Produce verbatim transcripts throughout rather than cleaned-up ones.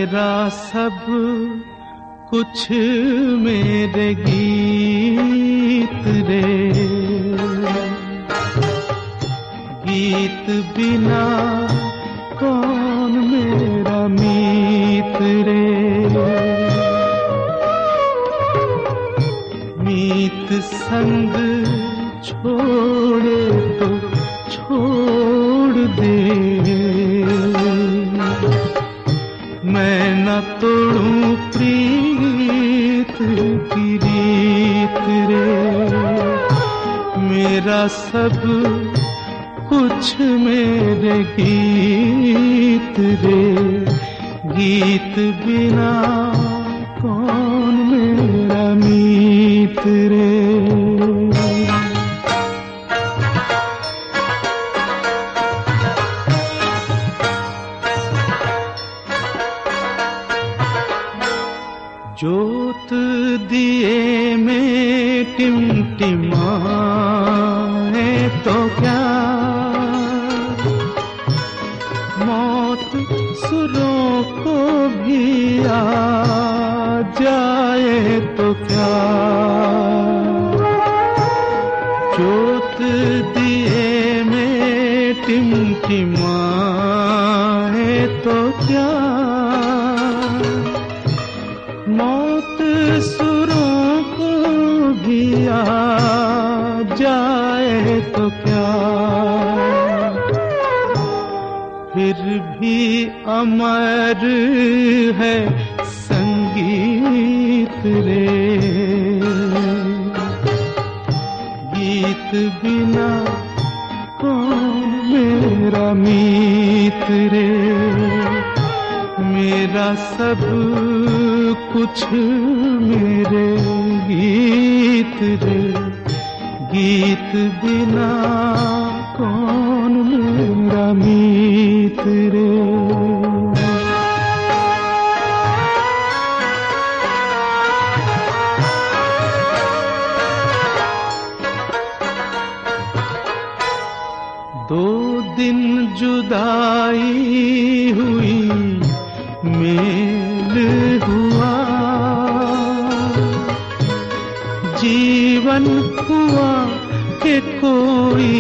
मेरा सब कुछ मेरे गीत रे, गीत बिना कौन मेरा मीत रे। मीत संग छोड़े तो छोड़ दे, मैं न तोड़ूं प्रीत की रीत रे। मेरा सब कुछ मेरे गीत रे, गीत बिना कौन मेरा मीत रे। जोत दिए में टिमटिमाए तो क्या, मौत सुरों को भी आ जाए तो क्या। जोत दिए में टिमटिमाए तो क्या, मौत सुरों को भी आ जाए तो क्या। फिर भी अमर है संगीत रे, गीत बिना कौन मेरा मीत रे। मेरा सब कुछ मेरे गीत रे, गीत बिना कौन मेरा मीत रे। दो दिन जुदाई हुई मेल हुआ, जीवन हुआ कि कोई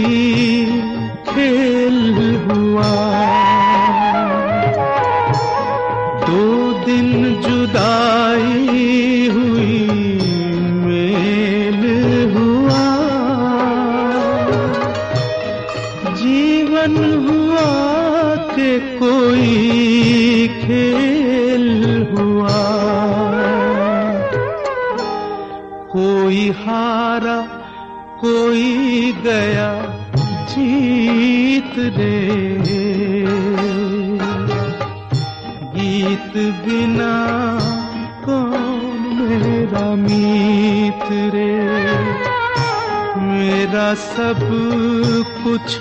खेल हुआ। दो दिन जुदाई हुई मेल हुआ, जीवन हुआ कि कोई खेल हुआ। कोई हारा कोई गया जीत रे, गीत बिना कौन मेरा मीत रे। मेरा सब कुछ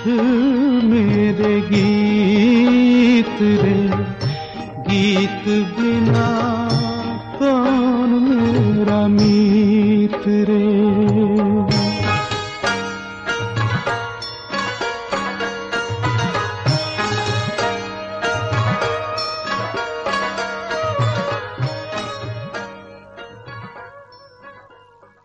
मेरे गीत रे, गीत बिना